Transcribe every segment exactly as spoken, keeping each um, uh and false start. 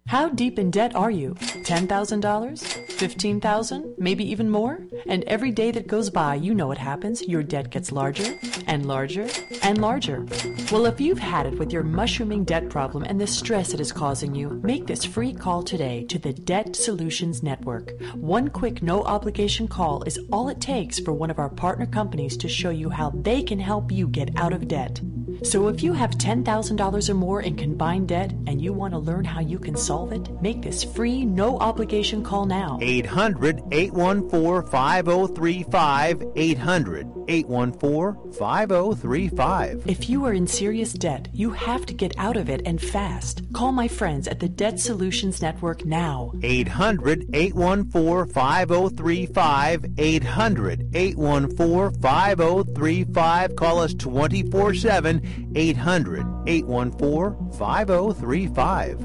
How deep in debt are you? ten thousand dollars? fifteen thousand dollars? Maybe even more? And every day that goes by, you know what happens. Your debt gets larger and larger and larger. Well, if you've had it with your mushrooming debt problem and the stress it is causing you, make this free call today to the Debt Solutions Network. One quick no-obligation call is all it takes for one of our partner companies to show you how they can help you get out of debt. So if you have ten thousand dollars or more in combined debt and you want to learn how you can solve it, make this free, no-obligation call now. eight hundred, eight one four, five zero three five. eight hundred, eight one four, five zero three five. If you are in serious debt, you have to get out of it and fast. Call my friends at the Debt Solutions Network now. eight hundred, eight one four, five zero three five. eight hundred, eight one four, five zero three five. Call us twenty-four seven. eight hundred, eight one four, five zero three five.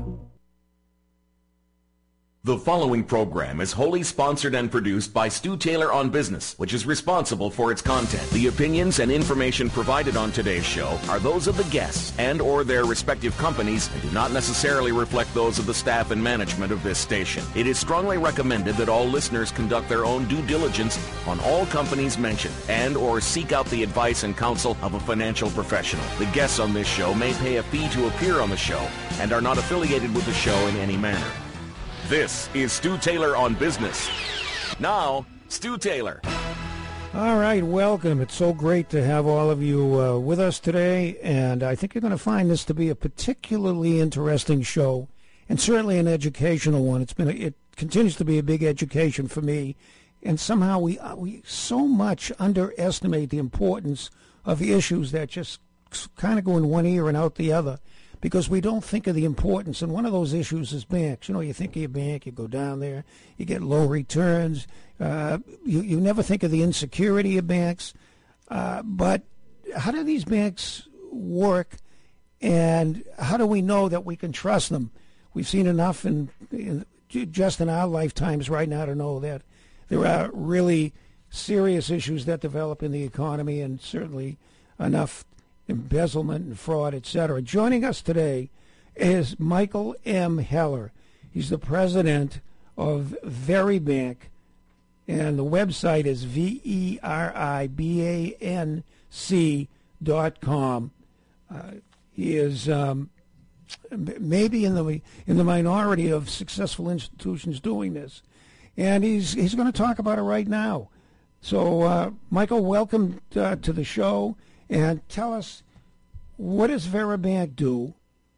The following program is wholly sponsored and produced by Stu Taylor on Business, which is responsible for its content. The opinions and information provided on today's show are those of the guests and or their respective companies and do not necessarily reflect those of the staff and management of this station. It is strongly recommended that all listeners conduct their own due diligence on all companies mentioned and or seek out the advice and counsel of a financial professional. The guests on this show may pay a fee to appear on the show and are not affiliated with the show in any manner. This is Stu Taylor on Business. Now, Stu Taylor. All right, welcome. It's so great to have all of you uh, with us today, and I think you're going to find this to be a particularly interesting show, and certainly an educational one. It's been a, it continues to be a big education for me, and somehow we uh, we so much underestimate the importance of issues that just kind of go in one ear and out the other, because we don't think of the importance. And one of those issues is banks. You know, you think of your bank, you go down there, you get low returns. Uh, you, you never think of the insecurity of banks. Uh, but how do these banks work, and how do we know that we can trust them? We've seen enough in, in just in our lifetimes right now to know that there are really serious issues that develop in the economy, and certainly enough embezzlement and fraud, et cetera. Joining us today is Michael M. Heller. He's the president of Veribank, and the website is V E R I B A N C dot com. Uh, he is um, maybe in the in the minority of successful institutions doing this, and he's he's going to talk about it right now. So, uh, Michael, welcome uh, to the show. And tell us, what does Veribank do,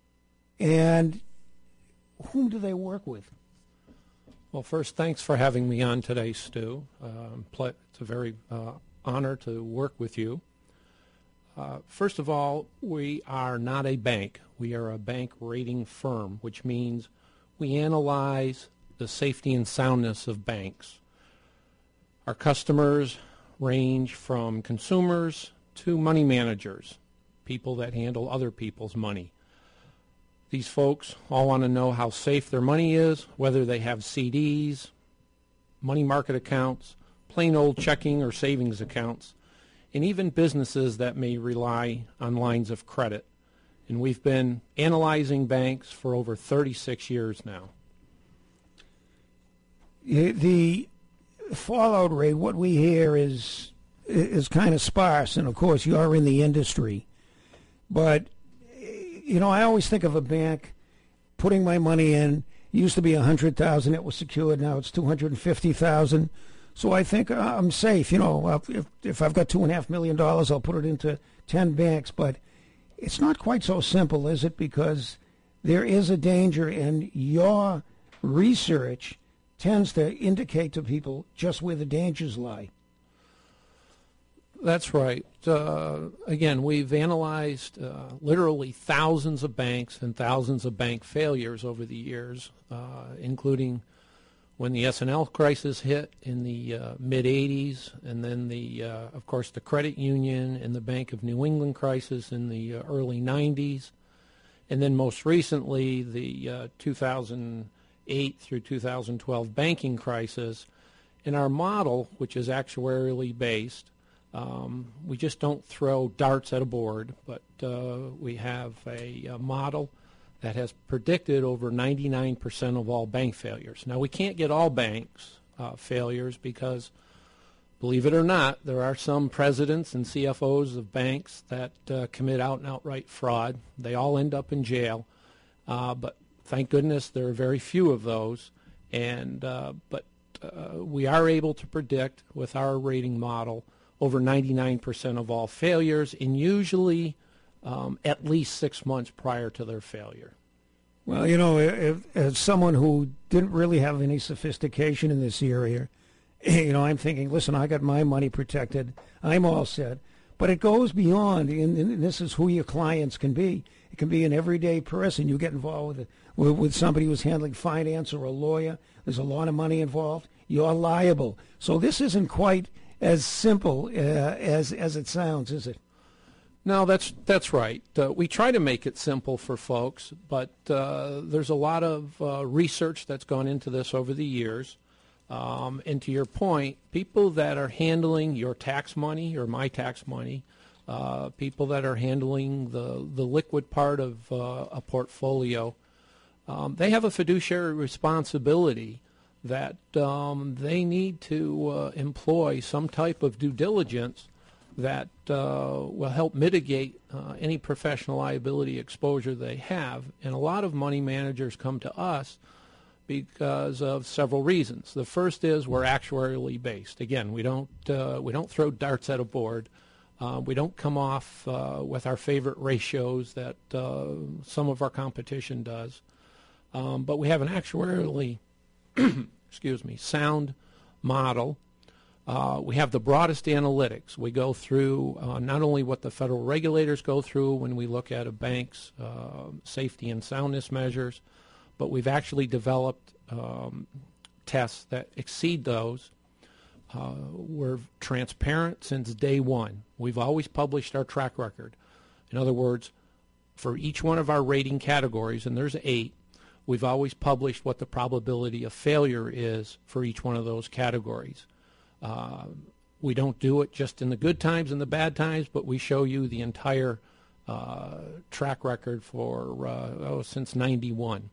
and whom do they work with? Well, first, thanks for having me on today, Stu. Um, it's a very uh, honor to work with you. Uh, first of all, we are not a bank. We are a bank rating firm, which means we analyze the safety and soundness of banks. Our customers range from consumers to money managers, people that handle other people's money. These folks all want to know how safe their money is, whether they have C Ds, money market accounts, plain old checking or savings accounts, and even businesses that may rely on lines of credit. And we've been analyzing banks for over thirty-six years now. The fallout rate, what we hear is is kind of sparse, and of course you're in the industry. But, you know, I always think of a bank putting my money in. It used to be one hundred thousand dollars, it was secured, now it's two hundred fifty thousand dollars. So I think uh, I'm safe. You know, if, if I've got two point five million dollars, I'll put it into ten banks. But it's not quite so simple, is it? Because there is a danger, and your research tends to indicate to people just where the dangers lie. That's right. Uh, again, we've analyzed uh, literally thousands of banks and thousands of bank failures over the years, uh, including when the S and L crisis hit in the uh, mid eighties, and then, the, uh, of course, the credit union and the Bank of New England crisis in the uh, early nineties, and then most recently the uh, two thousand eight through two thousand twelve banking crisis. In our model, which is actuarially based, Um, we just don't throw darts at a board, but uh, we have a, a model that has predicted over ninety-nine percent of all bank failures. Now, we can't get all banks uh, failures because, believe it or not, there are some presidents and C F Os of banks that uh, commit out and outright fraud. They all end up in jail, uh, but thank goodness there are very few of those. And uh, but uh, we are able to predict with our rating model over ninety-nine percent of all failures, and usually um, at least six months prior to their failure. Well, you know, if, as someone who didn't really have any sophistication in this area, you know, I'm thinking, listen, I got my money protected. I'm all set. But it goes beyond, and, and this is who your clients can be. It can be an everyday person. You get involved with, with, with somebody who's handling finance or a lawyer. There's a lot of money involved. You're liable. So this isn't quite as simple uh, as as it sounds, is it? No, that's that's right. Uh, we try to make it simple for folks, but uh, there's a lot of uh, research that's gone into this over the years. Um, and to your point, people that are handling your tax money or my tax money, uh, people that are handling the, the liquid part of uh, a portfolio, um, they have a fiduciary responsibility that um, they need to uh, employ some type of due diligence that uh, will help mitigate uh, any professional liability exposure they have. And a lot of money managers come to us because of several reasons. The first is we're actuarially based. Again, we don't uh, we don't throw darts at a board. Uh, we don't come off uh, with our favorite ratios that uh, some of our competition does. Um, but we have an actuarially, excuse me, sound model. Uh, we have the broadest analytics. We go through uh, not only what the federal regulators go through when we look at a bank's uh, safety and soundness measures, but we've actually developed um, tests that exceed those. Uh, we're transparent since day one. We've always published our track record. In other words, for each one of our rating categories, and there's eight, we've always published what the probability of failure is for each one of those categories. Uh, we don't do it just in the good times and the bad times, but we show you the entire uh, track record for uh, oh, since ninety-one.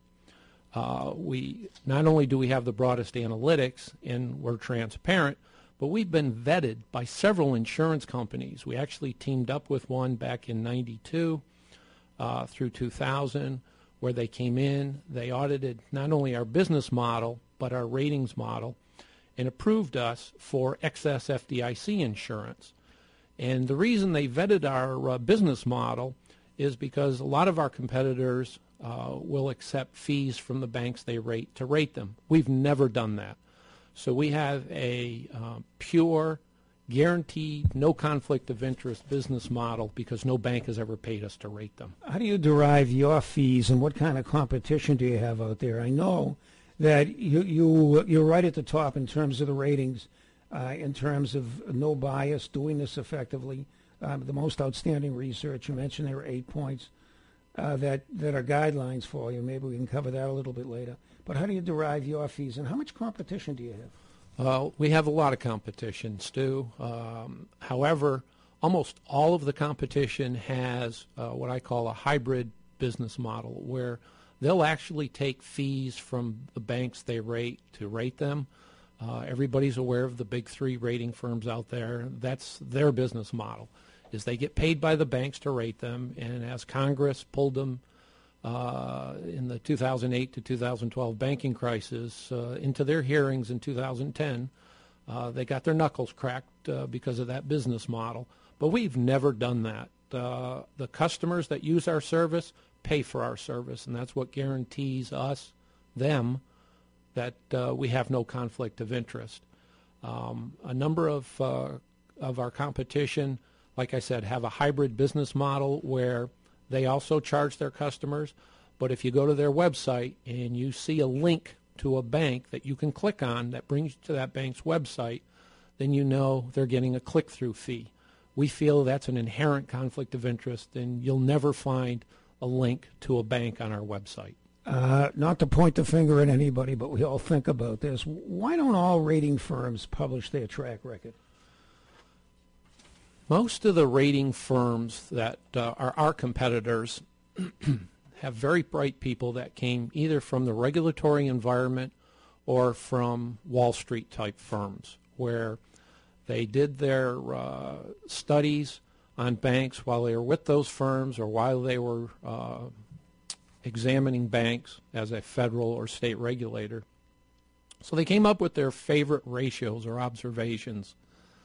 Uh, we not only do we have the broadest analytics and we're transparent, but we've been vetted by several insurance companies. We actually teamed up with one back in ninety-two uh, through two thousand, where they came in, they audited not only our business model, but our ratings model, and approved us for excess F D I C insurance. And the reason they vetted our uh, business model is because a lot of our competitors uh, will accept fees from the banks they rate to rate them. We've never done that. So we have a uh, pure, guaranteed, no conflict of interest business model because no bank has ever paid us to rate them. How do you derive your fees, and what kind of competition do you have out there? I know that you, you, you're right at the top in terms of the ratings, uh, in terms of no bias, doing this effectively. Um, the most outstanding research, you mentioned there were eight points uh, that, that are guidelines for you. Maybe we can cover that a little bit later. But how do you derive your fees, and how much competition do you have? Uh, we have a lot of competition, Stu. Um, however, almost all of the competition has uh, what I call a hybrid business model, where they'll actually take fees from the banks they rate to rate them. Uh, everybody's aware of the big three rating firms out there. That's their business model, is they get paid by the banks to rate them, and as Congress pulled them uh, in the two thousand eight to two thousand twelve banking crisis uh, into their hearings in two thousand ten, uh, they got their knuckles cracked uh, because of that business model. But we've never done that. Uh, the customers that use our service pay for our service, and that's what guarantees us, them, that uh, we have no conflict of interest. Um, a number of uh, of our competition, like I said, have a hybrid business model where they also charge their customers, but if you go to their website and you see a link to a bank that you can click on that brings you to that bank's website, then you know they're getting a click-through fee. We feel that's an inherent conflict of interest, and you'll never find a link to a bank on our website. Uh, not to point the finger at anybody, but we all think about this. Why don't all rating firms publish their track record? Most of the rating firms that uh, are our competitors have very bright people that came either from the regulatory environment or from Wall Street type firms, where they did their uh, studies on banks while they were with those firms or while they were uh, examining banks as a federal or state regulator. So they came up with their favorite ratios or observations,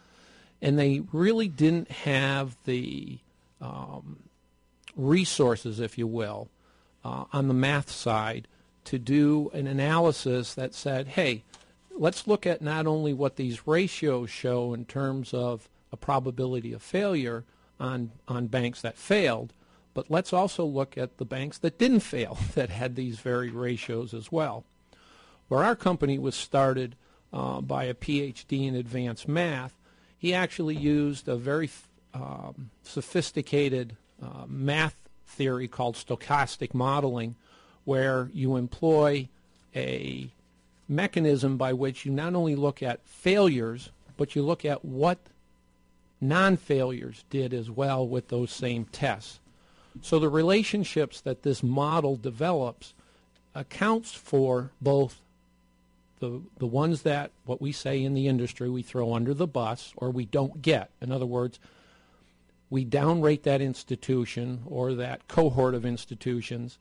and they really didn't have the um, resources, if you will, uh, on the math side to do an analysis that said, hey, let's look at not only what these ratios show in terms of a probability of failure on, on banks that failed, but let's also look at the banks that didn't fail, that had these very ratios as well. Where our company was started uh, by a P H D in advanced math, he actually used a very um, sophisticated uh, math theory called stochastic modeling, where you employ a mechanism by which you not only look at failures, but you look at what non-failures did as well with those same tests. So the relationships that this model develops accounts for both the the ones that, what we say in the industry, we throw under the bus or we don't get. In other words, we downrate that institution or that cohort of institutions,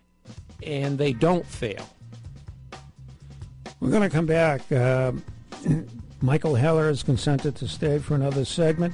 and they don't fail. We're going to come back. Uh, Michael Heller has consented to stay for another segment.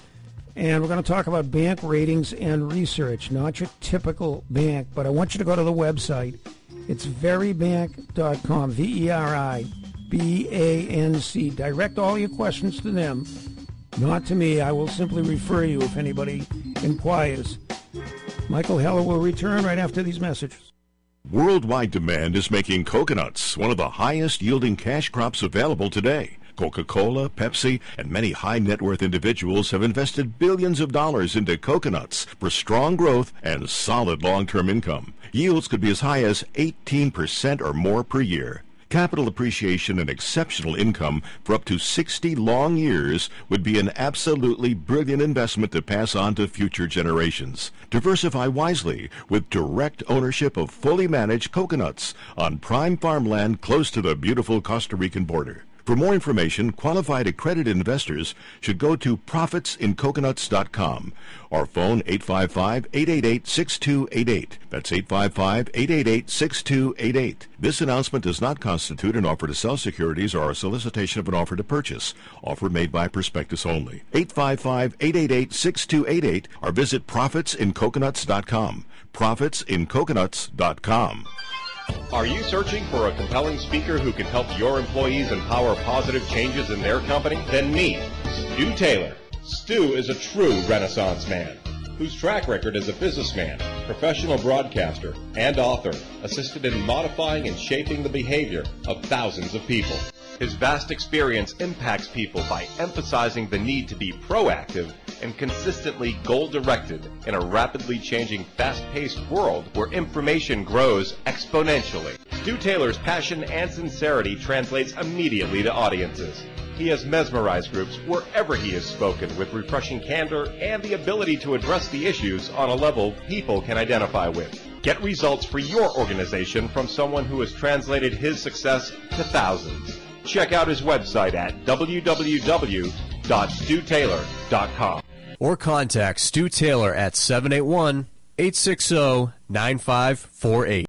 And we're going to talk about bank ratings and research, not your typical bank, but I want you to go to the website. It's veribank dot com, V E R I B A N C. Direct all your questions to them, not to me. I will simply refer you if anybody inquires. Michael Heller will return right after these messages. Worldwide demand is making coconuts one of the highest yielding cash crops available today. Coca-Cola, Pepsi, and many high-net-worth individuals have invested billions of dollars into coconuts for strong growth and solid long-term income. Yields could be as high as eighteen percent or more per year. Capital appreciation and exceptional income for up to sixty long years would be an absolutely brilliant investment to pass on to future generations. Diversify wisely with direct ownership of fully managed coconuts on prime farmland close to the beautiful Costa Rican border. For more information, qualified accredited investors should go to profits in coconuts dot com or phone eight five five, eight eight eight, six two eight eight. That's eight five five, eight eight eight, six two eight eight. This announcement does not constitute an offer to sell securities or a solicitation of an offer to purchase. Offer made by prospectus only. eight five five, eight eight eight, six two eight eight or visit profits in coconuts dot com. profits in coconuts dot com. Are you searching for a compelling speaker who can help your employees empower positive changes in their company? Then meet Stu Taylor. Stu is a true Renaissance man whose track record as a businessman, professional broadcaster, and author assisted in modifying and shaping the behavior of thousands of people. His vast experience impacts people by emphasizing the need to be proactive and consistently goal-directed in a rapidly changing, fast-paced world where information grows exponentially. Stu Taylor's passion and sincerity translates immediately to audiences. He has mesmerized groups wherever he has spoken with refreshing candor and the ability to address the issues on a level people can identify with. Get results for your organization from someone who has translated his success to thousands. Check out his website at w w w dot stu taylor dot com. Or contact Stu Taylor at seven eight one, eight six zero, nine five four eight.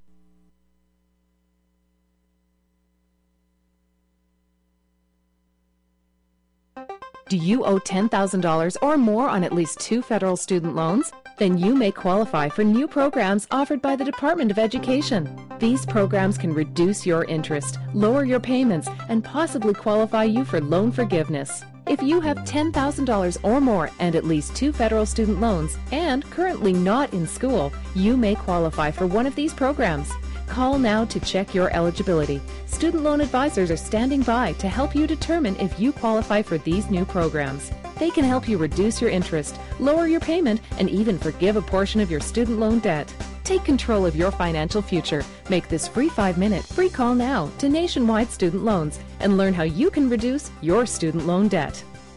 Do you owe ten thousand dollars or more on at least two federal student loans? Then you may qualify for new programs offered by the Department of Education. These programs can reduce your interest, lower your payments, and possibly qualify you for loan forgiveness. If you have ten thousand dollars or more and at least two federal student loans and currently not in school, you may qualify for one of these programs. Call now to check your eligibility. Student loan advisors are standing by to help you determine if you qualify for these new programs. They can help you reduce your interest, lower your payment, and even forgive a portion of your student loan debt. Take control of your financial future. Make this free five-minute free call now to Nationwide Student Loans and learn how you can reduce your student loan debt.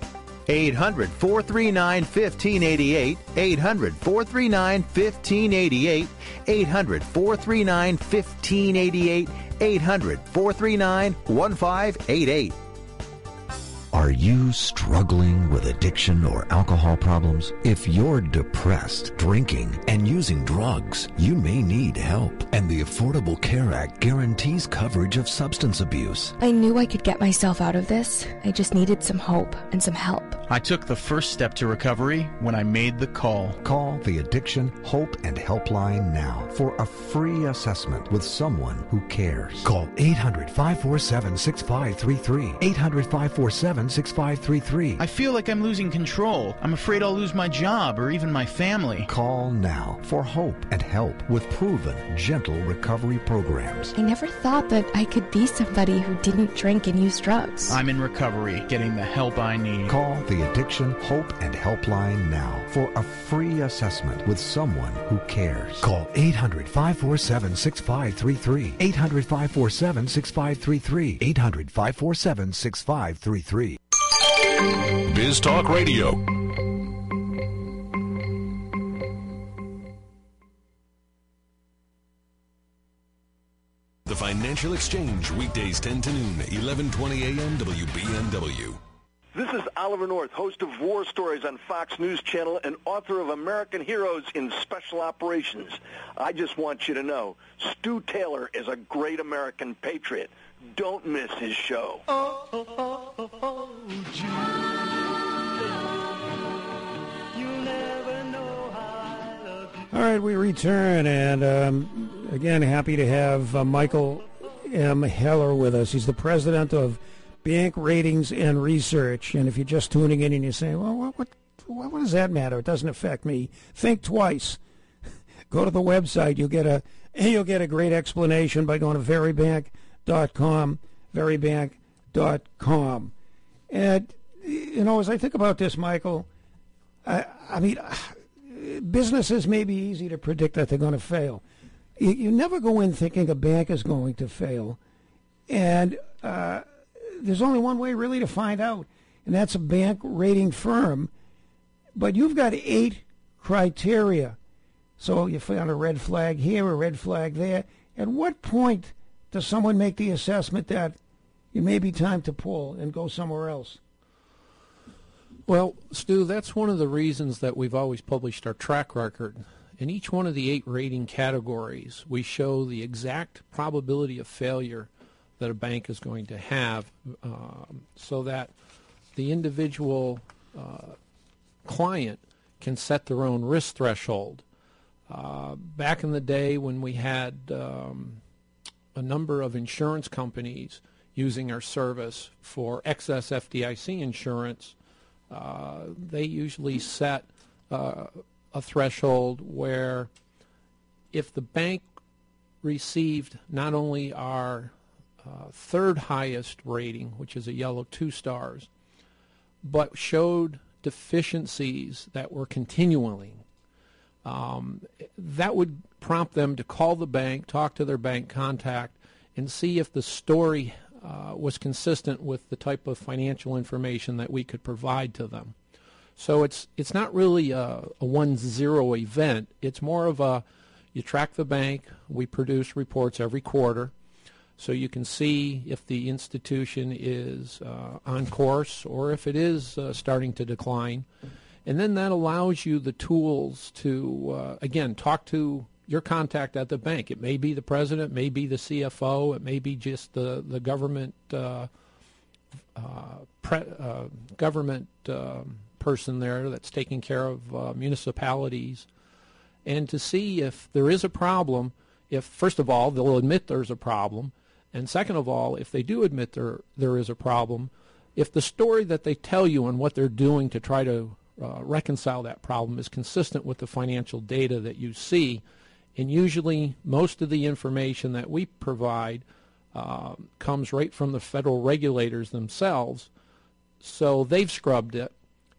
eight hundred, four three nine, one five eight eight, eight hundred, four three nine, one five eight eight, eight hundred, four three nine, one five eight eight, eight hundred, four three nine, one five eight eight. Are you struggling with addiction or alcohol problems? If you're depressed, drinking, and using drugs, you may need help. And the Affordable Care Act guarantees coverage of substance abuse. I knew I could get myself out of this. I just needed some hope and some help. I took the first step to recovery when I made the call. Call the Addiction Hope and Helpline now for a free assessment with someone who cares. Call eight hundred, five four seven, six five three three. eight hundred, five four seven, six five three three. I feel like I'm losing control. I'm afraid I'll lose my job or even my family. Call now for hope and help with proven, gentle recovery programs. I never thought that I could be somebody who didn't drink and use drugs. I'm in recovery, getting the help I need. Call the Addiction Hope and Helpline now for a free assessment with someone who cares. Call eight hundred, five four seven, six five three three. eight hundred, five four seven, six five three three. eight hundred, five four seven, six five three three. Biz Talk Radio. The Financial Exchange, weekdays ten to noon, eleven twenty a m W B N W. This is Oliver North, host of War Stories on Fox News Channel and author of American Heroes in Special Operations. I just want you to know, Stu Taylor is a great American patriot. Don't miss his show. Oh, oh, oh, oh, oh, Julie, you'll never know how I love you. All right, we return, and um, again, happy to have uh, Michael M. Heller with us. He's the president of Bank Ratings and Research. And if you're just tuning in and you're saying, well, what, what, what does that matter? It doesn't affect me. Think twice. Go to the website. You'll get a you'll get a great explanation by going to very bank dot com, very bank dot com. And, you know, as I think about this, Michael, I, I mean, businesses may be easy to predict that they're going to fail. You, you never go in thinking a bank is going to fail. And uh, there's only one way really to find out, and that's a bank rating firm. But you've got eight criteria. So you found a red flag here, a red flag there. At what point does someone make the assessment that it may be time to pull and go somewhere else? Well, Stu, that's one of the reasons that we've always published our track record. In each one of the eight rating categories, we show the exact probability of failure that a bank is going to have, um, so that the individual uh, client can set their own risk threshold. Uh, back in the day when we had um, a number of insurance companies using our service for excess F D I C insurance, uh, they usually set uh, a threshold where if the bank received not only our uh, third highest rating, which is a yellow two stars, but showed deficiencies that were continuing, um, that would prompt them to call the bank, talk to their bank contact, and see if the story uh, was consistent with the type of financial information that we could provide to them. So it's it's not really a, a one-zero event. It's more of a, you track the bank, we produce reports every quarter, so you can see if the institution is uh, on course or if it is uh, starting to decline. And then that allows you the tools to, uh, again, talk to your contact at the bank. It may be the president, it may be the C F O, it may be just the, the government uh, uh, pre, uh, government uh, person there that's taking care of uh, municipalities, and to see if there is a problem. If, first of all, they'll admit there's a problem, and second of all, if they do admit there there is a problem, if the story that they tell you and what they're doing to try to uh, reconcile that problem is consistent with the financial data that you see. And usually most of the information that we provide uh, comes right from the federal regulators themselves, so they've scrubbed it.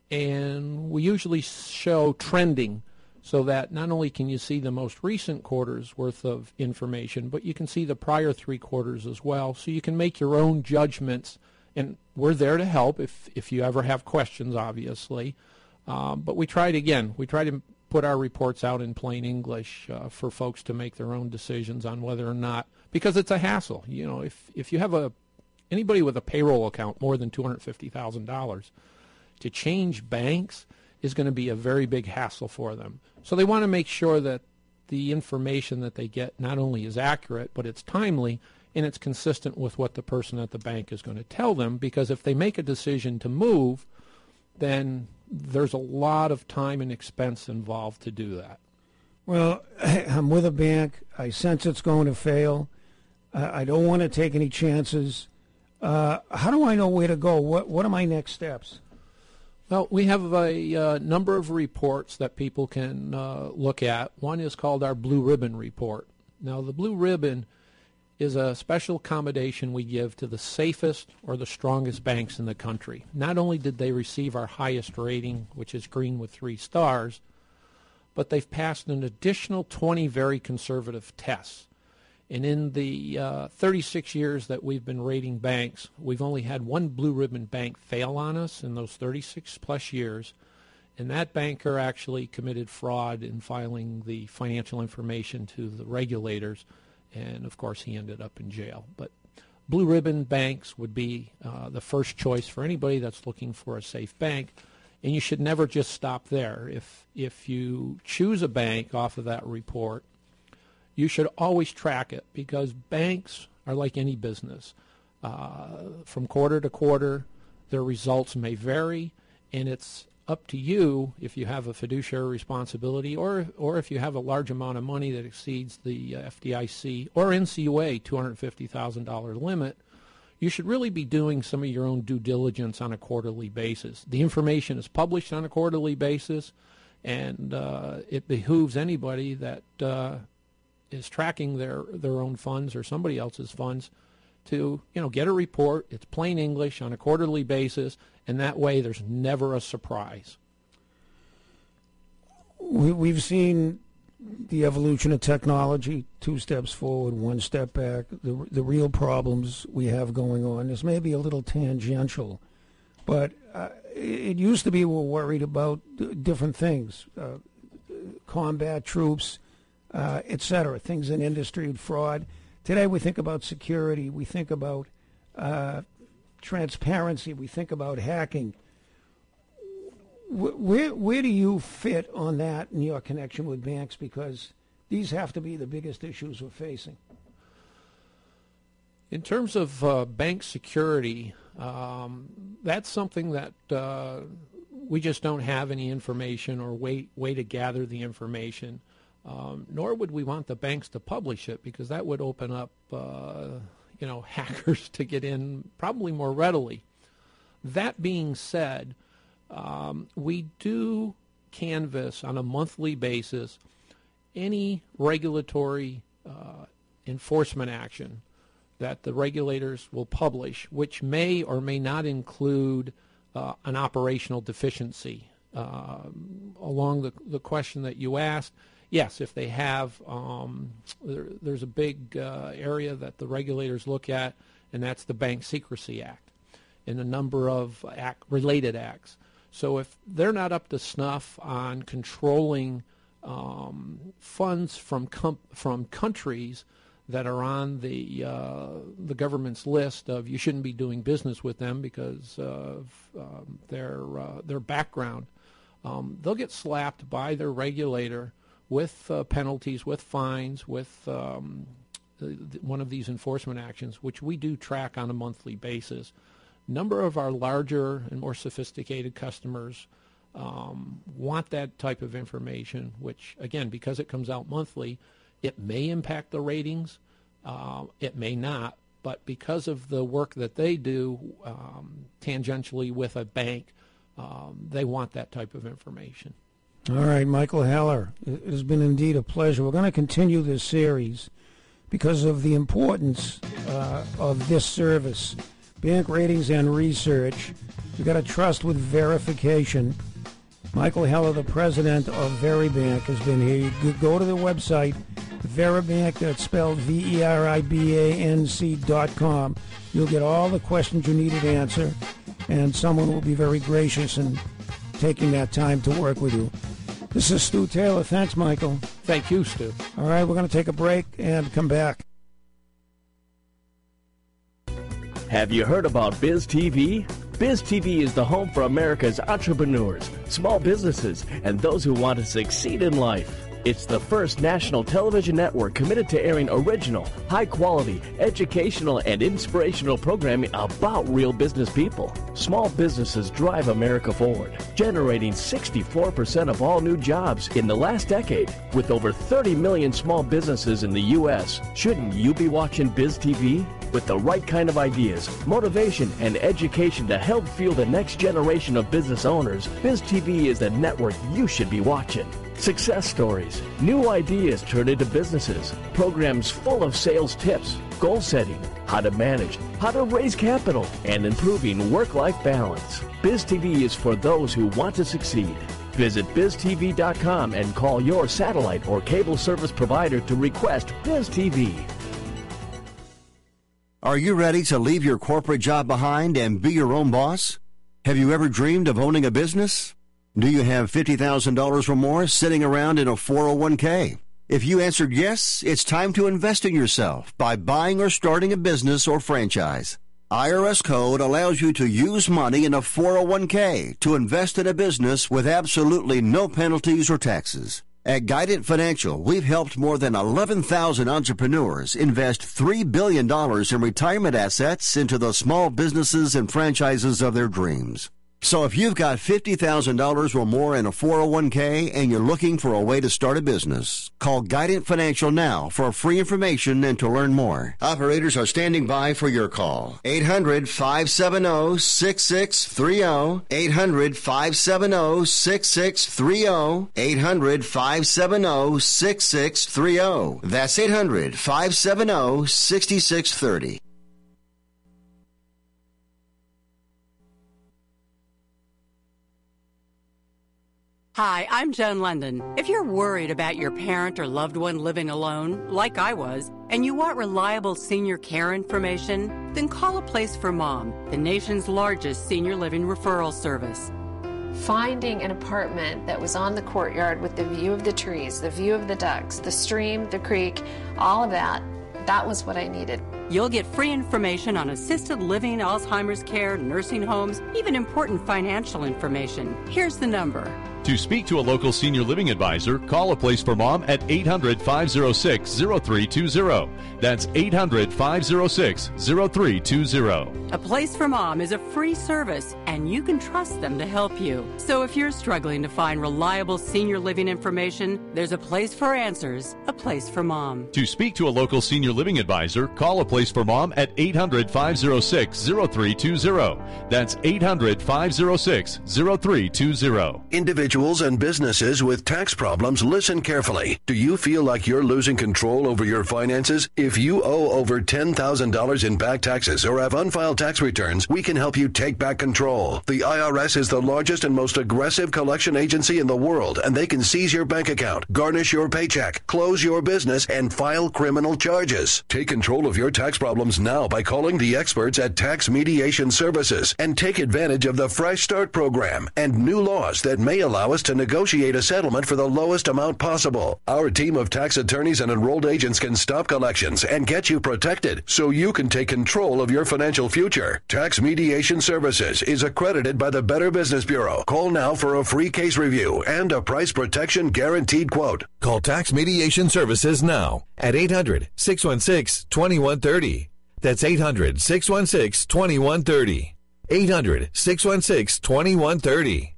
And we usually show trending, so that not only can you see the most recent quarter's worth of information, but you can see the prior three quarters as well, so you can make your own judgments and we're there to help if, if you ever have questions, obviously. Um, but we try to, again, we try to put our reports out in plain English uh, for folks to make their own decisions on whether or not, because it's a hassle. You know, if, if you have a anybody with a payroll account more than two hundred fifty thousand dollars, to change banks is going to be a very big hassle for them. So they want to make sure that the information that they get not only is accurate, but it's timely and it's consistent with what the person at the bank is going to tell them, because if they make a decision to move, then there's a lot of time and expense involved to do that. Well, I'm with a bank. I sense it's going to fail. Uh, I don't want to take any chances. Uh, how do I know where to go? What What are my next steps? Well, we have a uh, number of reports that people can uh, look at. One is called our Blue Ribbon Report. Now, the Blue Ribbon is a special accommodation we give to the safest or the strongest banks in the country. Not only did they receive our highest rating, which is green with three stars, but they've passed an additional twenty very conservative tests. And in the uh, thirty-six years that we've been rating banks, we've only had one Blue Ribbon bank fail on us in those thirty-six plus years. And that banker actually committed fraud in filing the financial information to the regulators. And, of course, he ended up in jail. But Blue Ribbon banks would be uh, the first choice for anybody that's looking for a safe bank. And you should never just stop there. If, if you choose a bank off of that report, you should always track it, because banks are like any business. Uh, from quarter to quarter, their results may vary, and it's up to you if you have a fiduciary responsibility, or or if you have a large amount of money that exceeds the uh, F D I C or N C U A two hundred fifty thousand dollars limit. You should really be doing some of your own due diligence on a quarterly basis. The information is published on a quarterly basis, and uh, it behooves anybody that uh, is tracking their, their own funds or somebody else's funds to, you know, get a report. It's plain English on a quarterly basis, and that way there's never a surprise. We, we've seen the evolution of technology, two steps forward, one step back. The, the real problems we have going on, this may be a little tangential, but uh, it used to be we were worried about different things, uh, combat troops, Uh, et cetera, things in industry, fraud. Today we think about security, we think about uh, transparency, we think about hacking. Where, where do you fit on that in your connection with banks? Because these have to be the biggest issues we're facing. In terms of uh, bank security, um, that's something that uh, we just don't have any information or way, way to gather the information. Um, nor would we want the banks to publish it, because that would open up, uh, you know, hackers to get in probably more readily. That being said, um, we do canvass on a monthly basis any regulatory uh, enforcement action that the regulators will publish, which may or may not include uh, an operational deficiency. Uh, along the, the question that you asked, yes, if they have, um, there, there's a big uh, area that the regulators look at, and that's the Bank Secrecy Act and a number of act, related acts. So if they're not up to snuff on controlling um, funds from com- from countries that are on the uh, the government's list of you shouldn't be doing business with them because of um, their uh, their background, um, they'll get slapped by their regulator with uh, penalties, with fines, with um, the, the, one of these enforcement actions, which we do track on a monthly basis. A number of our larger and more sophisticated customers um, want that type of information, which, again, because it comes out monthly, it may impact the ratings. Uh, it may not. But because of the work that they do um, tangentially with a bank, um, they want that type of information. All right, Michael Heller, it has been indeed a pleasure. We're going to continue this series because of the importance uh, of this service, bank ratings and research. You've got to trust with verification. Michael Heller, the president of Veribank, has been here. You could go to the website, Veribank, that's spelled V E R I B A N C dot com. You'll get all the questions you need to answer, and someone will be very gracious in taking that time to work with you. This is Stu Taylor. Thanks, Michael. Thank you, Stu. All right, we're going to take a break and come back. Have you heard about Biz T V? Biz T V is the home for America's entrepreneurs, small businesses, and those who want to succeed in life. It's the first national television network committed to airing original, high-quality, educational, and inspirational programming about real business people. Small businesses drive America forward, generating sixty-four percent of all new jobs in the last decade. With over thirty million small businesses in the U S, shouldn't you be watching Biz T V? With the right kind of ideas, motivation, and education to help fuel the next generation of business owners, Biz T V is the network you should be watching. Success stories, new ideas turned into businesses, programs full of sales tips, goal setting, how to manage, how to raise capital, and improving work-life balance. Biz T V is for those who want to succeed. Visit biz t v dot com and call your satellite or cable service provider to request Biz T V. Are you ready to leave your corporate job behind and be your own boss? Have you ever dreamed of owning a business? Do you have fifty thousand dollars or more sitting around in a four oh one k? If you answered yes, it's time to invest in yourself by buying or starting a business or franchise. I R S Code allows you to use money in a four oh one k to invest in a business with absolutely no penalties or taxes. At Guidant Financial, we've helped more than eleven thousand entrepreneurs invest three billion dollars in retirement assets into the small businesses and franchises of their dreams. So if you've got fifty thousand dollars or more in a four oh one k and you're looking for a way to start a business, call Guidant Financial now for free information and to learn more. Operators are standing by for your call. eight hundred, five seven zero, six six three zero. eight hundred, five seven zero, six six three zero. eight hundred, five seven zero, six six three zero. That's eight hundred, five seven zero, six six three zero. Hi, I'm Joan London. If you're worried about your parent or loved one living alone, like I was, and you want reliable senior care information, then call A Place for Mom, the nation's largest senior living referral service. Finding an apartment that was on the courtyard with the view of the trees, the view of the ducks, the stream, the creek, all of that, that was what I needed. You'll get free information on assisted living, Alzheimer's care, nursing homes, even important financial information. Here's the number. To speak to a local senior living advisor, call A Place for Mom at eight hundred, five oh six, oh three two oh. That's eight hundred, five oh six, oh three two oh. A Place for Mom is a free service, and you can trust them to help you. So if you're struggling to find reliable senior living information, there's a place for answers, A Place for Mom. To speak to a local senior living advisor, call A Place for Mom at eight hundred, five oh six, oh three two oh. That's eight hundred, five oh six, oh three two oh. Individuals and businesses with tax problems, listen carefully. Do you feel like you're losing control over your finances? If you owe over ten thousand dollars in back taxes or have unfiled tax returns, we can help you take back control. The I R S is the largest and most aggressive collection agency in the world, and they can seize your bank account, garnish your paycheck, close your business, and file criminal charges. Take control of your tax problems now by calling the experts at Tax Mediation Services and take advantage of the Fresh Start program and new laws that may allow us to negotiate a settlement for the lowest amount possible. Our team of tax attorneys and enrolled agents can stop collections and get you protected so you can take control of your financial future. Tax Mediation Services is accredited by the Better Business Bureau. Call now for a free case review and a price protection guaranteed quote. Call Tax Mediation Services now at eight hundred, six one six, two one three zero. That's eight hundred, six one six, two one three zero. eight hundred, six one six, two one three zero.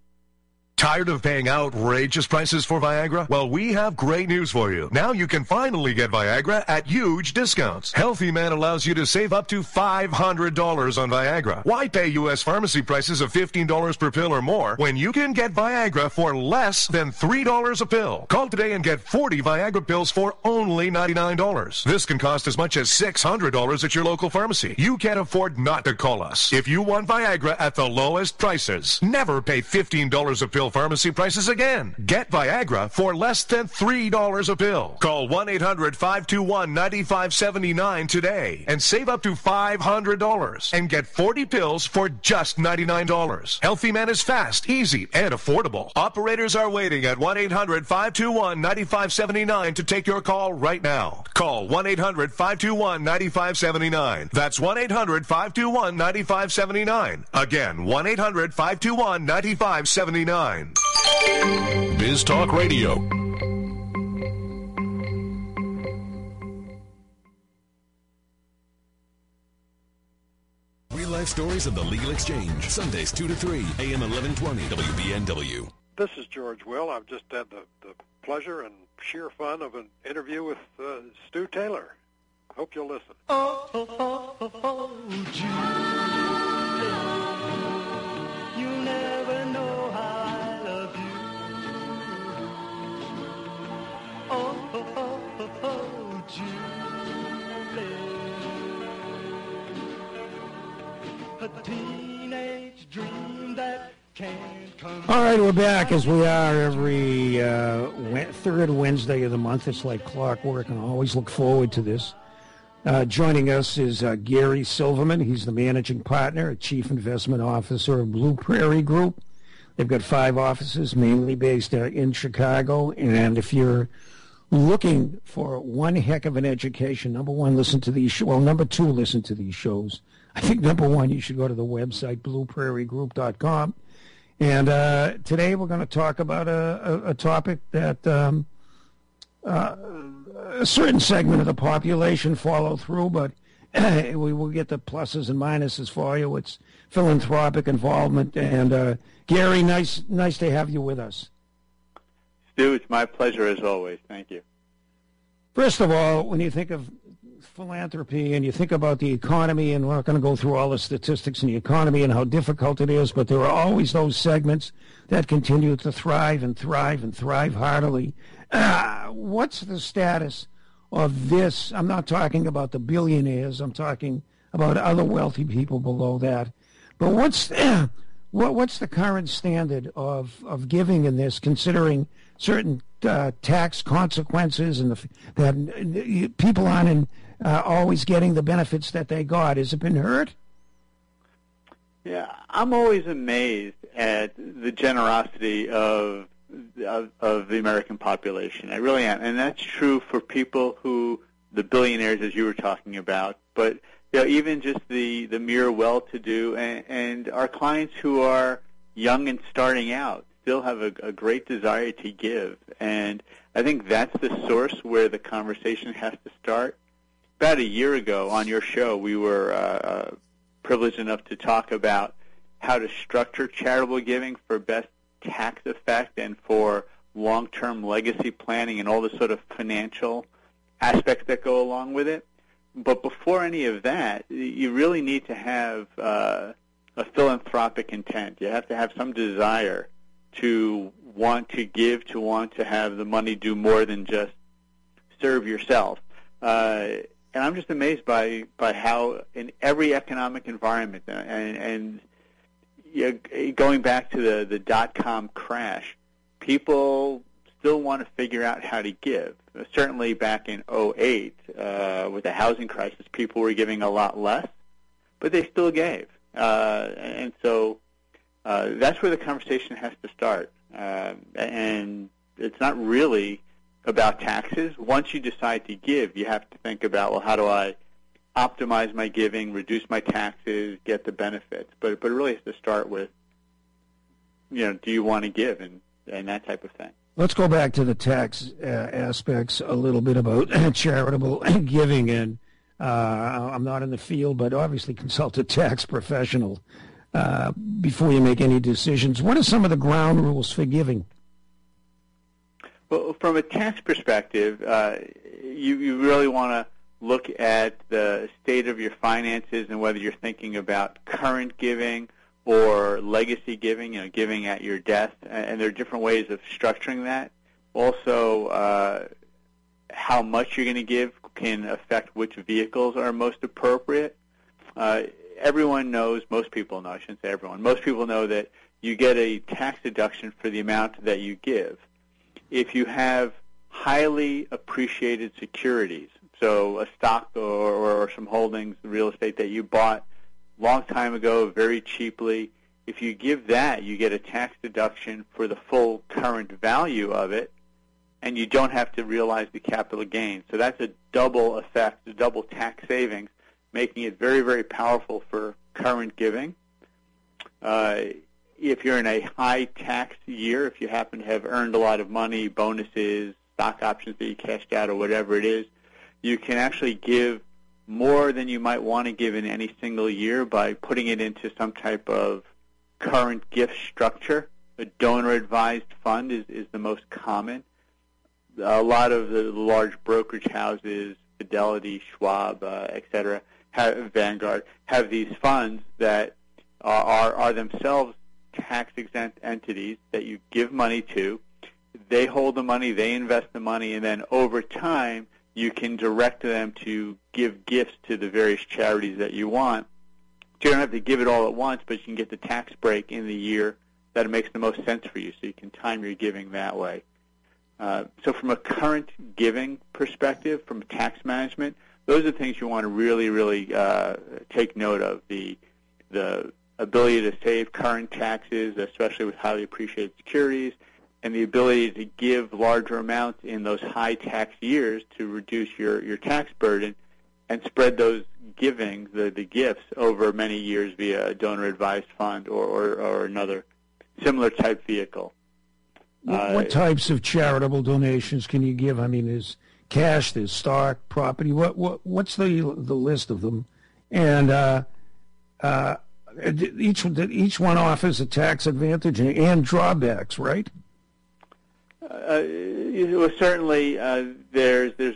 Tired of paying outrageous prices for Viagra? Well, we have great news for you. Now you can finally get Viagra at huge discounts. Healthy Man allows you to save up to five hundred dollars on Viagra. Why pay U S pharmacy prices of fifteen dollars per pill or more when you can get Viagra for less than three dollars a pill? Call today and get forty Viagra pills for only ninety-nine dollars. This can cost as much as six hundred dollars at your local pharmacy. You can't afford not to call us. If you want Viagra at the lowest prices, never pay fifteen dollars a pill pharmacy prices again. Get Viagra for less than three dollars a pill. Call one eight hundred five two one nine five seven nine today and save up to five hundred dollars and get forty pills for just ninety-nine dollars. Healthy Man is fast, easy, and affordable. Operators are waiting at one eight hundred five two one nine five seven nine to take your call right now. Call one eight hundred five two one nine five seven nine. That's one eight hundred five two one nine five seven nine. Again, one eight hundred five two one nine five seven nine. Biz Talk Radio. Real life stories of the Legal Exchange. Sundays two to three, A M eleven twenty, W B N W. This is George Will. I've just had the, the pleasure and sheer fun of an interview with uh, Stu Taylor. Hope you'll listen. Oh, oh, oh, oh, oh, Julie, you'll never know how I love you. Oh, oh, oh, oh, oh, Julie, a teenage dream that can't come. All right, we're back as we are every uh, third Wednesday of the month. It's like clockwork, and I always look forward to this. Uh, joining us is uh, Gary Silverman. He's the managing partner and chief investment officer of Blue Prairie Group. They've got five offices, mainly based uh, in Chicago. And if you're looking for one heck of an education, number one, listen to these shows. Well, number two, listen to these shows. I think number one, you should go to the website, blue prairie group dot com. And uh, today we're going to talk about a, a, a topic that um, uh, a certain segment of the population follow through, but we will get the pluses and minuses for you. It's philanthropic involvement. And uh, Gary, nice, nice to have you with us. Stu, it's my pleasure as always. Thank you. First of all, when you think of philanthropy and you think about the economy, and we're not going to go through all the statistics in the economy and how difficult it is, but there are always those segments that continue to thrive and thrive and thrive heartily. Uh, what's the status of this? I'm not talking about the billionaires. I'm talking about other wealthy people below that. But what's uh, what, what's the current standard of, of giving in this, considering certain uh, tax consequences and the, that uh, people aren't in, uh, always getting the benefits that they got? Has it been hurt? Yeah, I'm always amazed at the generosity of, of of the American population. I really am, and that's true for people who, the billionaires, as you were talking about, but you know, even just the, the mere well-to-do, and, and our clients who are young and starting out still have a, a great desire to give. And I think that's the source where the conversation has to start. About a year ago on your show, we were uh, privileged enough to talk about how to structure charitable giving for best tax effect and for long-term legacy planning and all the sort of financial aspects that go along with it. But before any of that, you really need to have uh, a philanthropic intent. You have to have some desire to want to give, to want to have the money do more than just serve yourself. Uh, and I'm just amazed by, by how in every economic environment, and, and you know, going back to the, the dot-com crash, people still want to figure out how to give. Certainly back in oh eight, uh, with the housing crisis, people were giving a lot less, but they still gave. Uh, and so uh, that's where the conversation has to start. Uh, and it's not really about taxes. Once you decide to give, you have to think about, well, how do I optimize my giving, reduce my taxes, get the benefits? But, but it really has to start with, you know, do you want to give, and, and that type of thing. Let's go back to the tax uh, aspects a little bit about charitable giving. And uh, I'm not in the field, but obviously consult a tax professional uh, before you make any decisions. What are some of the ground rules for giving? Well, from a tax perspective, uh, you, you really want to look at the state of your finances and whether you're thinking about current giving or legacy giving, you know, giving at your death, and there are different ways of structuring that. Also, uh, how much you're going to give can affect which vehicles are most appropriate. Uh, everyone knows, most people know, I shouldn't say everyone, most people know that you get a tax deduction for the amount that you give. If you have highly appreciated securities, so a stock or, or some holdings, real estate that you bought a long time ago very cheaply, if you give that, you get a tax deduction for the full current value of it, and you don't have to realize the capital gain. So that's a double effect, a double tax savings, making it very, very powerful for current giving. Uh, if you're in a high tax year, if you happen to have earned a lot of money, bonuses, stock options that you cashed out or whatever it is, you can actually give more than you might want to give in any single year by putting it into some type of current gift structure. A donor-advised fund is, is the most common. A lot of the large brokerage houses, Fidelity, Schwab, uh, et cetera, have, Vanguard, have these funds that are, are, are themselves tax-exempt entities that you give money to. They hold the money, they invest the money, and then over time you can direct them to give gifts to the various charities that you want. So you don't have to give it all at once, but you can get the tax break in the year that it makes the most sense for you, so you can time your giving that way. Uh, so from a current giving perspective, from tax management, those are things you want to really, really uh, take note of. The the ability to save current taxes, especially with highly appreciated securities, and the ability to give larger amounts in those high tax years to reduce your, your tax burden and spread those giving, the, the gifts, over many years via a donor-advised fund or, or, or another similar type vehicle. What, Uh, what types of charitable donations can you give? I mean, there's cash, there's stock, property. What what what's the the list of them? And uh, uh, each each one offers a tax advantage and drawbacks, right? Uh, well, certainly, uh, there's there's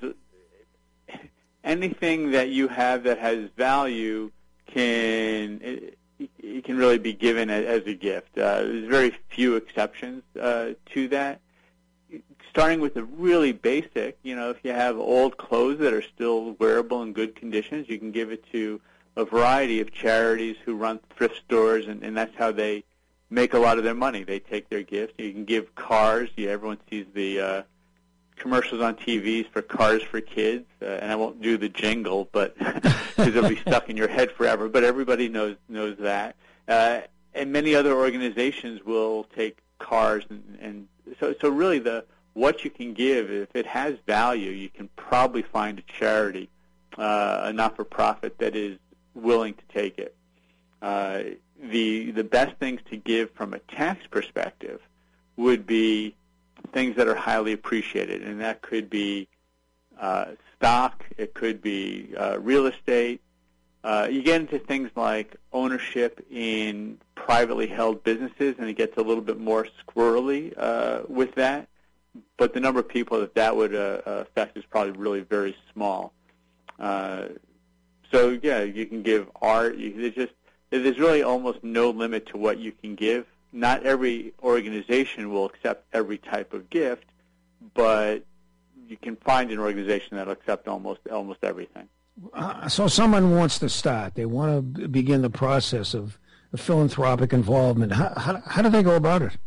anything that you have that has value can it, it can really be given as, as a gift. Uh, there's very few exceptions uh, to that. Starting with the really basic, you know, if you have old clothes that are still wearable in good conditions, you can give it to a variety of charities who run thrift stores, and, and that's how they make a lot of their money. They take their gifts. You can give cars. Yeah, everyone sees the uh, commercials on T Vs for cars for kids, uh, and I won't do the jingle, but because it'll be stuck in your head forever. But everybody knows knows that. Uh, and many other organizations will take cars, and, and so so really the what you can give, if it has value, you can probably find a charity, uh, a not-for-profit that is willing to take it. Uh, the the best things to give from a tax perspective would be things that are highly appreciated, and that could be uh, stock, it could be uh, real estate. Uh, you get into things like ownership in privately held businesses, and it gets a little bit more squirrely uh, with that. But the number of people that that would uh, affect is probably really very small. Uh, so yeah, you can give art. You, there's just there's really almost no limit to what you can give. Not every organization will accept every type of gift, but you can find an organization that will accept almost almost everything. Uh, so someone wants to start. They want to begin the process of, of philanthropic involvement. How, how, how do they go about it?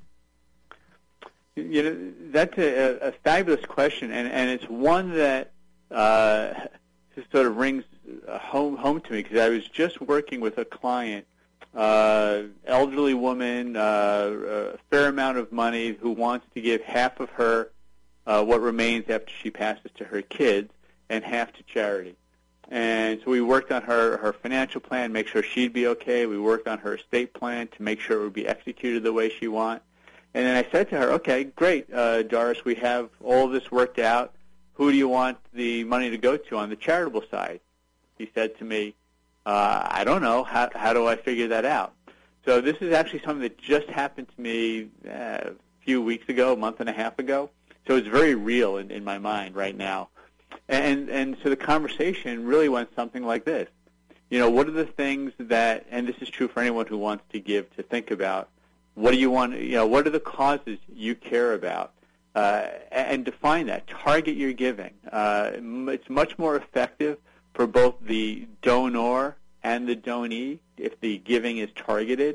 You know, that's a, a fabulous question, and, and it's one that uh, just sort of rings home home to me, because I was just working with a client, uh, elderly woman, uh, a fair amount of money, who wants to give half of her, uh, what remains after she passes, to her kids, and half to charity. And so we worked on her, her financial plan, make sure she'd be okay. We worked on her estate plan to make sure it would be executed the way she wants. And then I said to her, okay, great, uh, Doris, we have all of this worked out. Who do you want the money to go to on the charitable side? He said to me, uh, I don't know. How, how do I figure that out? So this is actually something that just happened to me uh, a few weeks ago, a month and a half ago. So it's very real in, in my mind right now. And, and so the conversation really went something like this. You know, what are the things that, and this is true for anyone who wants to give, to think about, what do you want, you know, what are the causes you care about? Uh, and define that. Target your giving. Uh, it's much more effective for both the donor and the donee if the giving is targeted.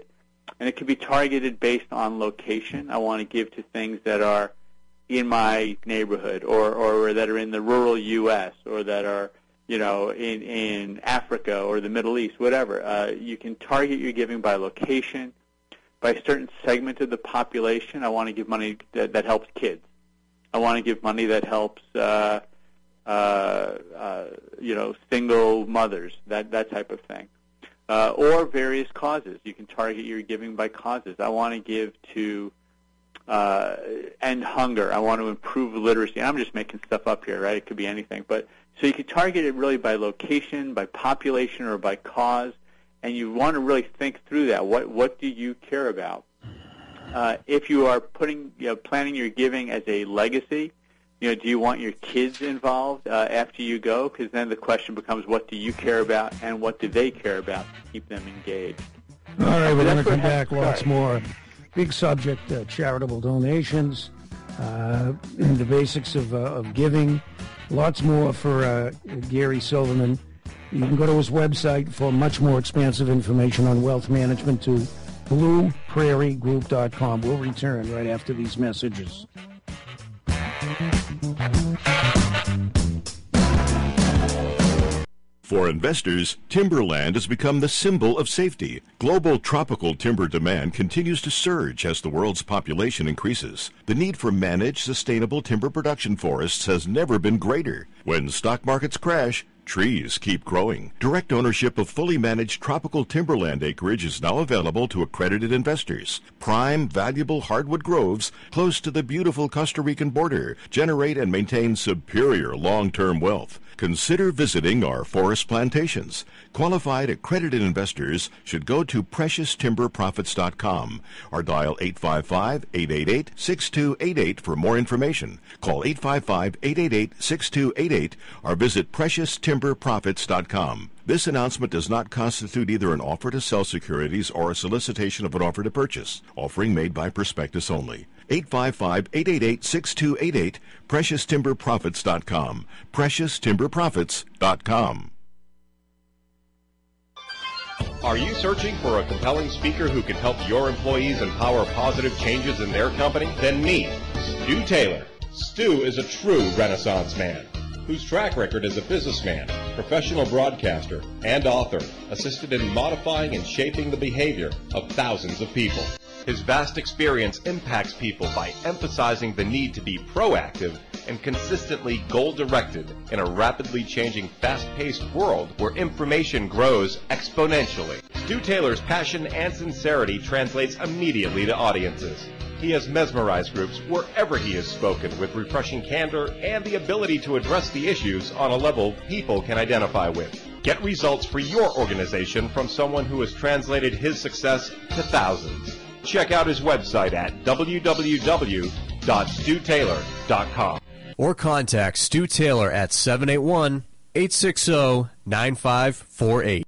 and it can be targeted based on location. I want to give to things that are in my neighborhood, or, or that are in the rural U S, or that are, you know, in, in Africa or the Middle East, whatever. Uh, you can target your giving by location, by a certain segment of the population. I want to give money that, that helps kids. I want to give money that helps, uh, uh, uh, you know, single mothers, that, that type of thing. Uh, or various causes. You can target your giving by causes. I want to give to uh, end hunger. I want to improve literacy. And I'm just making stuff up here, right? It could be anything. But so you can target it really by location, by population, or by cause. And you want to really think through that. What what do you care about? Uh, if you are putting, you know, planning your giving as a legacy, you know, do you want your kids involved uh, after you go? Because then the question becomes, what do you care about, and what do they care about to keep them engaged? All right, we're going to come back. Sorry. Lots more. Big subject: uh, charitable donations, uh, the basics of, uh, of giving. Lots more for uh, Gary Silverman. You can go to his website for much more expansive information on wealth management to blue prairie group dot com. We'll return right after these messages. For investors, timberland has become the symbol of safety. Global tropical timber demand continues to surge as the world's population increases. The need for managed, sustainable timber production forests has never been greater. When stock markets crash, trees keep growing. Direct ownership of fully managed tropical timberland acreage is now available to accredited investors. Prime, valuable hardwood groves close to the beautiful Costa Rican border generate and maintain superior long-term wealth. Consider visiting our forest plantations. Qualified accredited investors should go to precious timber profits dot com or dial eight five five, eight eight eight, six two eight eight for more information. Call eight five five, eight eight eight, six two eight eight or visit precious timber profits dot com. This announcement does not constitute either an offer to sell securities or a solicitation of an offer to purchase. Offering made by prospectus only. eight five five, eight eight eight, six two eight eight, precious timber profits dot com. precious timber profits dot com. Are you searching for a compelling speaker who can help your employees empower positive changes in their company? Then meet Stu Taylor. Stu is a true Renaissance man whose track record as a businessman, professional broadcaster, and author assisted in modifying and shaping the behavior of thousands of people. His vast experience impacts people by emphasizing the need to be proactive and consistently goal-directed in a rapidly changing, fast-paced world where information grows exponentially. Stu Taylor's passion and sincerity translates immediately to audiences. He has mesmerized groups wherever he has spoken with refreshing candor and the ability to address the issues on a level people can identify with. Get results for your organization from someone who has translated his success to thousands. Check out his website at w w w dot stu taylor dot com. Or contact Stu Taylor at seven eight one, eight six zero, nine five four eight.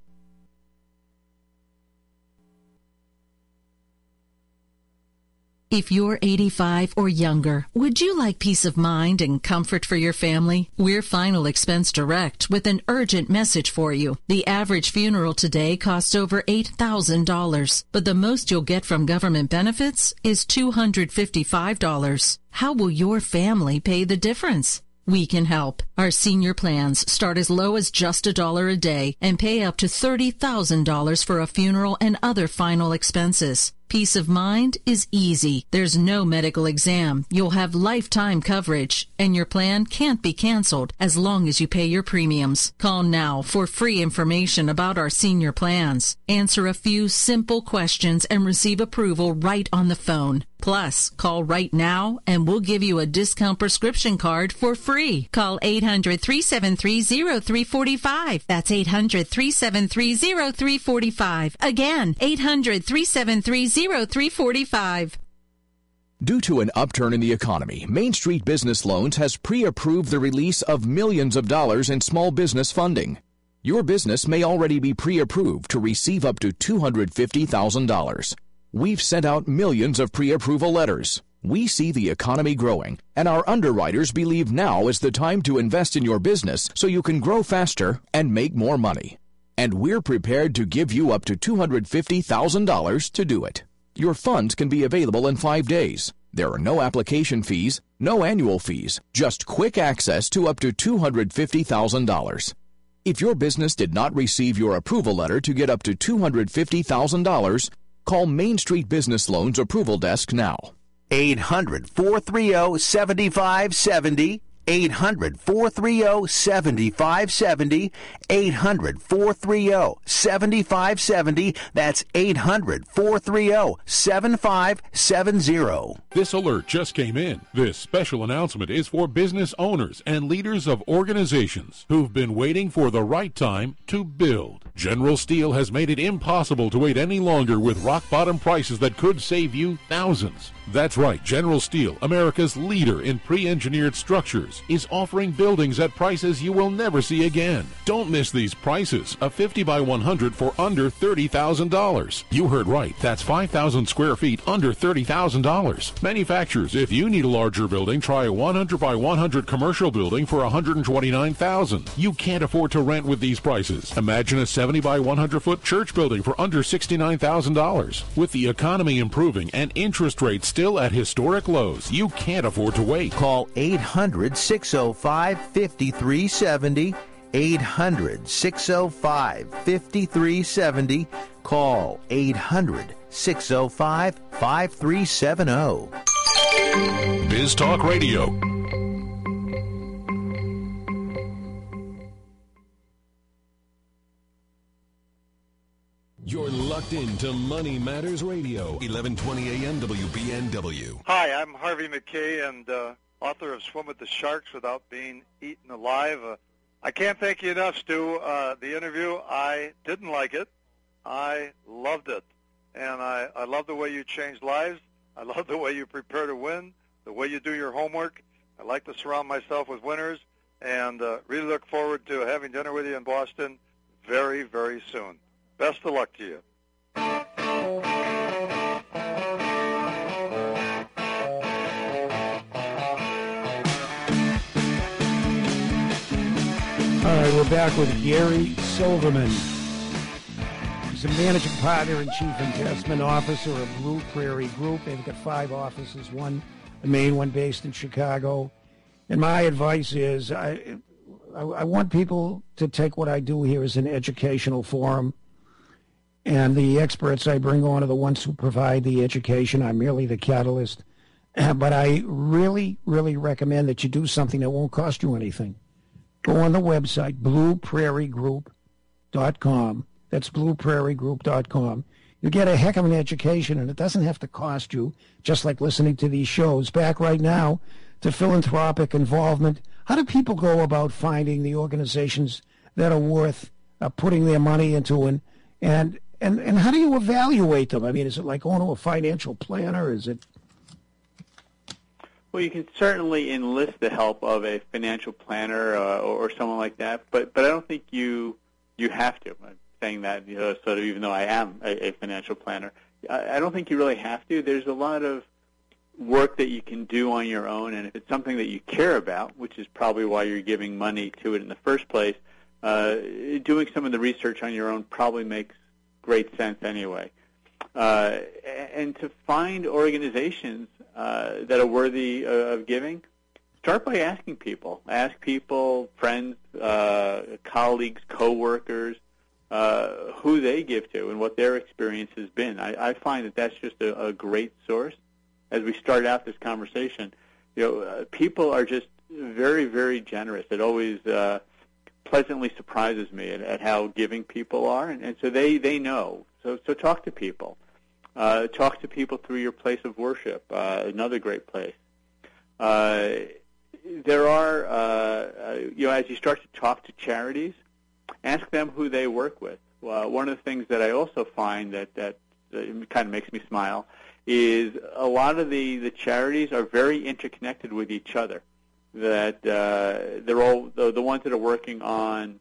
If you're eighty-five or younger, would you like peace of mind and comfort for your family? We're Final Expense Direct with an urgent message for you. The average funeral today costs over eight thousand dollars, but the most you'll get from government benefits is two hundred fifty-five dollars. How will your family pay the difference? We can help. Our senior plans start as low as just a dollar a day and pay up to thirty thousand dollars for a funeral and other final expenses. Peace of mind is easy. There's no medical exam. You'll have lifetime coverage, and your plan can't be canceled as long as you pay your premiums. Call now for free information about our senior plans. Answer a few simple questions and receive approval right on the phone. Plus, call right now and we'll give you a discount prescription card for free. Call eight hundred, three seven three, zero three four five. That's eight hundred, three seven three, zero three four five. Again, eight hundred, three seven three, zero three four five. Due to an upturn in the economy, Main Street Business Loans has pre-approved the release of millions of dollars in small business funding. Your business may already be pre-approved to receive up to two hundred fifty thousand dollars. We've sent out millions of pre-approval letters. We see the economy growing, and our underwriters believe now is the time to invest in your business so you can grow faster and make more money. And we're prepared to give you up to two hundred fifty thousand dollars to do it. Your funds can be available in five days. There are no application fees, no annual fees, just quick access to up to two hundred fifty thousand dollars. If your business did not receive your approval letter to get up to two hundred fifty thousand dollars, call Main Street Business Loans Approval Desk now. eight hundred, four three zero, seven five seven zero. eight hundred, four three zero, seven five seven zero. eight hundred, four three zero, seven five seven zero. That's eight hundred, four three zero, seven five seven zero. This alert just came in. This special announcement is for business owners and leaders of organizations who've been waiting for the right time to build. General Steel has made it impossible to wait any longer with rock-bottom prices that could save you thousands. That's right, General Steel, America's leader in pre-engineered structures, is offering buildings at prices you will never see again. Don't miss these prices. A fifty by one hundred for under thirty thousand dollars. You heard right. That's five thousand square feet under thirty thousand dollars. Manufacturers, if you need a larger building, try a one hundred by one hundred commercial building for one hundred twenty-nine thousand dollars. You can't afford to rent with these prices. Imagine a seventy by one hundred foot church building for under sixty-nine thousand dollars. With the economy improving and interest rates still at historic lows, you can't afford to wait. Call eight hundred, six oh five, five three seven oh. eight hundred, six oh five, five three seven oh. Call eight hundred, six oh five, five three seven oh. Biz Talk Radio. You're locked into Money Matters Radio, eleven twenty A M W B N W. Hi, I'm Harvey McKay, and uh, author of Swim with the Sharks Without Being Eaten Alive. Uh, I can't thank you enough, Stu. Uh, the interview, I didn't like it. I loved it. And I, I love the way you change lives. I love the way you prepare to win, the way you do your homework. I like to surround myself with winners, and uh, really look forward to having dinner with you in Boston very, very soon. Best of luck to you. All right, we're back with Gary Silverman. He's a managing partner and chief investment officer of Blue Prairie Group. They've got five offices, one the main one based in Chicago. And my advice is I, I, I want people to take what I do here as an educational forum. And the experts I bring on are the ones who provide the education. I'm merely the catalyst. But I really, really recommend that you do something that won't cost you anything. Go on the website, blue prairie group dot com. That's blue prairie group dot com. You get a heck of an education, and it doesn't have to cost you, just like listening to these shows. Back right now to philanthropic involvement. How do people go about finding the organizations that are worth uh, putting their money into, and, and And and how do you evaluate them? I mean, is it like going to a financial planner? Is it? Well, you can certainly enlist the help of a financial planner uh, or, or someone like that, but but I don't think you you have to. I'm saying that, you know, sort of, even though I am a, a financial planner, I, I don't think you really have to. There's a lot of work that you can do on your own, and if it's something that you care about, which is probably why you're giving money to it in the first place, uh, doing some of the research on your own probably makes great sense anyway. Uh, and to find organizations uh, that are worthy of giving, start by asking people. Ask people, friends, uh, colleagues, coworkers, uh, who they give to and what their experience has been. I, I find that that's just a, a great source. As we start out this conversation, you know, uh, people are just very, very generous. It always uh, pleasantly surprises me at, at how giving people are, and, and so they, they know. So so talk to people. Uh, talk to people through your place of worship, uh, another great place. Uh, there are, uh, uh, you know, as you start to talk to charities, ask them who they work with. Uh, one of the things that I also find that, that uh, kind of makes me smile is a lot of the, the charities are very interconnected with each other. That uh, they're all the, the ones that are working on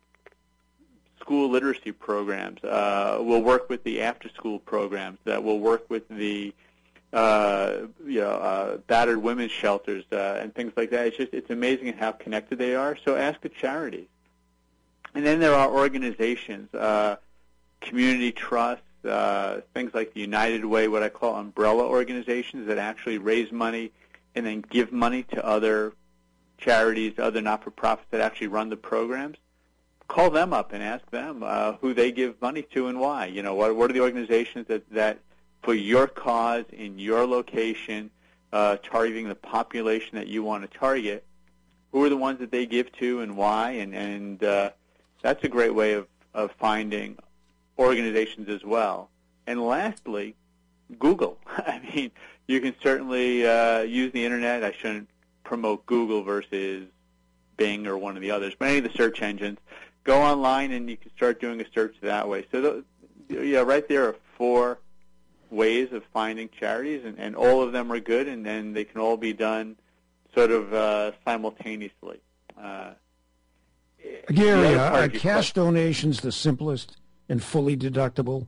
school literacy programs uh, will work with the after-school programs. That will work with the uh, you know uh, battered women's shelters uh, and things like that. It's just it's amazing how connected they are. So ask the charities, and then there are organizations, uh, community trusts, uh, things like the United Way, what I call umbrella organizations that actually raise money and then give money to other charities, other not-for-profits that actually run the programs. Call them up and ask them uh, who they give money to and why. You know, what, what are the organizations that, that for your cause in your location, uh, targeting the population that you want to target, who are the ones that they give to and why? And, and uh, that's a great way of, of finding organizations as well. And lastly, Google. I mean, you can certainly uh, use the Internet. I shouldn't promote Google versus Bing or one of the others, but any of the search engines. Go online and you can start doing a search that way. So, the, yeah, right there are four ways of finding charities, and, and all of them are good, and then they can all be done sort of uh, simultaneously. Uh, Gary, are, are cash donations the simplest and fully deductible?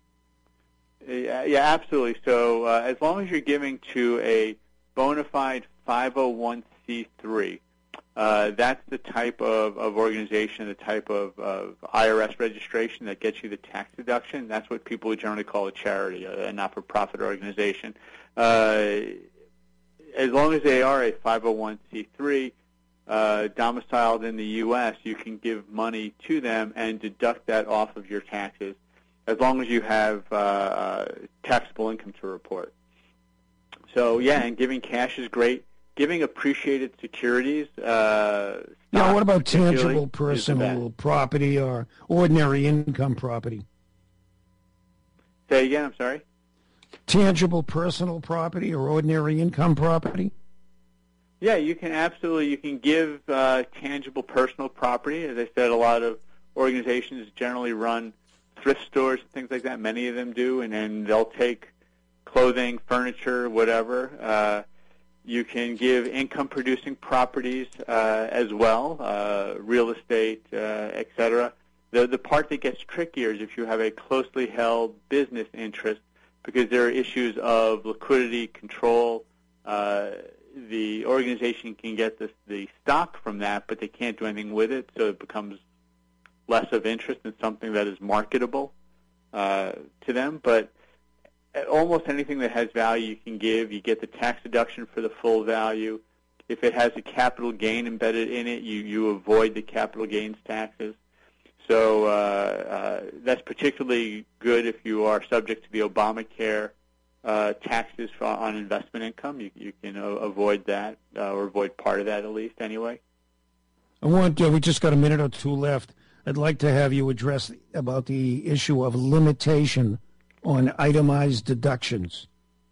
Yeah, yeah, absolutely. So uh, as long as you're giving to a bona fide five oh one c three, uh, that's the type of, of organization, the type of, of I R S registration that gets you the tax deduction. That's what people would generally call a charity, a, a not-for-profit organization. Uh, as long as they are a five oh one c three, uh, domiciled in the U S, you can give money to them and deduct that off of your taxes, as long as you have uh, taxable income to report. So, yeah, and giving cash is great. Giving appreciated securities. Uh, now, what about tangible personal property or ordinary income property? Say again, I'm sorry? Tangible personal property or ordinary income property? Yeah, you can absolutely, you can give uh, tangible personal property. As I said, a lot of organizations generally run thrift stores and things like that. Many of them do, and then they'll take clothing, furniture, whatever. Uh, you can give income-producing properties uh, as well, uh, real estate, uh, et cetera. The, the part that gets trickier is if you have a closely held business interest, because there are issues of liquidity, control. Uh, the organization can get the, the stock from that, but they can't do anything with it, so it becomes less of interest in something that is marketable uh, to them. But almost anything that has value you can give. You get the tax deduction for the full value. If it has a capital gain embedded in it, you, you avoid the capital gains taxes. So uh, uh, that's particularly good if you are subject to the Obamacare uh, taxes for, on investment income. You, you can uh, avoid that, uh, or avoid part of that at least anyway. I want, uh, we just got a minute or two left. I'd like to have you address about the issue of limitation on itemized deductions.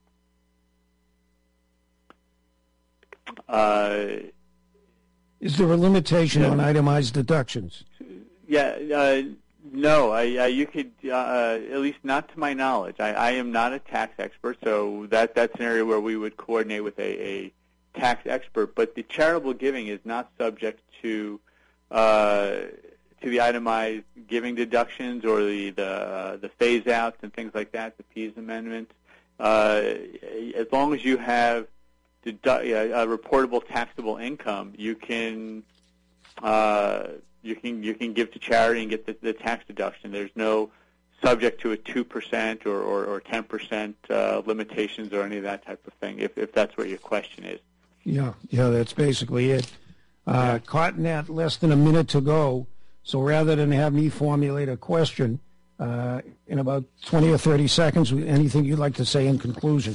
Uh, Is there a limitation yeah. on itemized deductions? Yeah, uh, no. I, I, you could, uh, at least not to my knowledge. I, I am not a tax expert, so that that's an area where we would coordinate with a, a tax expert. But the charitable giving is not subject to uh, to the itemized giving deductions or the the, uh, the phase outs and things like that, the Pease Amendment. Uh, as long as you have dedu- uh, a reportable taxable income, you can uh, you can you can give to charity and get the, the tax deduction. There's no subject to a two percent or or, or ten percent uh, limitations or any of that type of thing. If if that's what your question is. Yeah, yeah, that's basically it. Uh, Cotton at less than a minute to go. So rather than have me formulate a question uh, in about twenty or thirty seconds, anything you'd like to say in conclusion?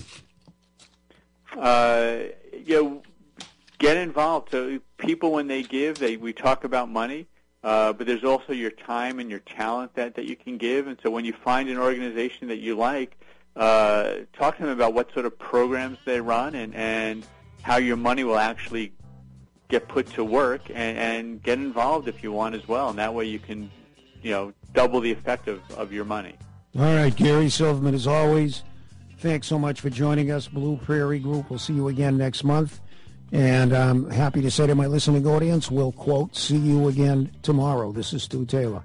Uh, you know, get involved. So people, when they give, they we talk about money, uh, but there's also your time and your talent that, that you can give. And so when you find an organization that you like, uh, talk to them about what sort of programs they run and, and how your money will actually get put to work, and, and get involved if you want as well. And that way you can, you know, double the effect of, of your money. All right, Gary Silverman, as always, thanks so much for joining us. Blue Prairie Group, we'll see you again next month. And I'm happy to say to my listening audience, we'll, quote, see you again tomorrow. This is Stu Taylor.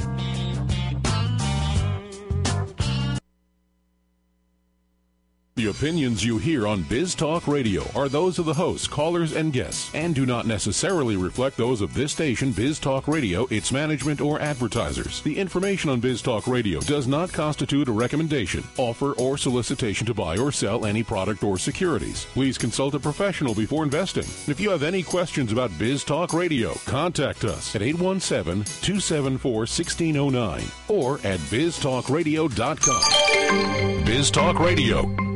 The opinions you hear on Biz Talk Radio are those of the hosts, callers, and guests, and do not necessarily reflect those of this station, Biz Talk Radio, its management, or advertisers. The information on Biz Talk Radio does not constitute a recommendation, offer, or solicitation to buy or sell any product or securities. Please consult a professional before investing. If you have any questions about Biz Talk Radio, contact us at eight one seven, two seven four, one six zero nine or at biz talk radio dot com. Biz Talk Radio,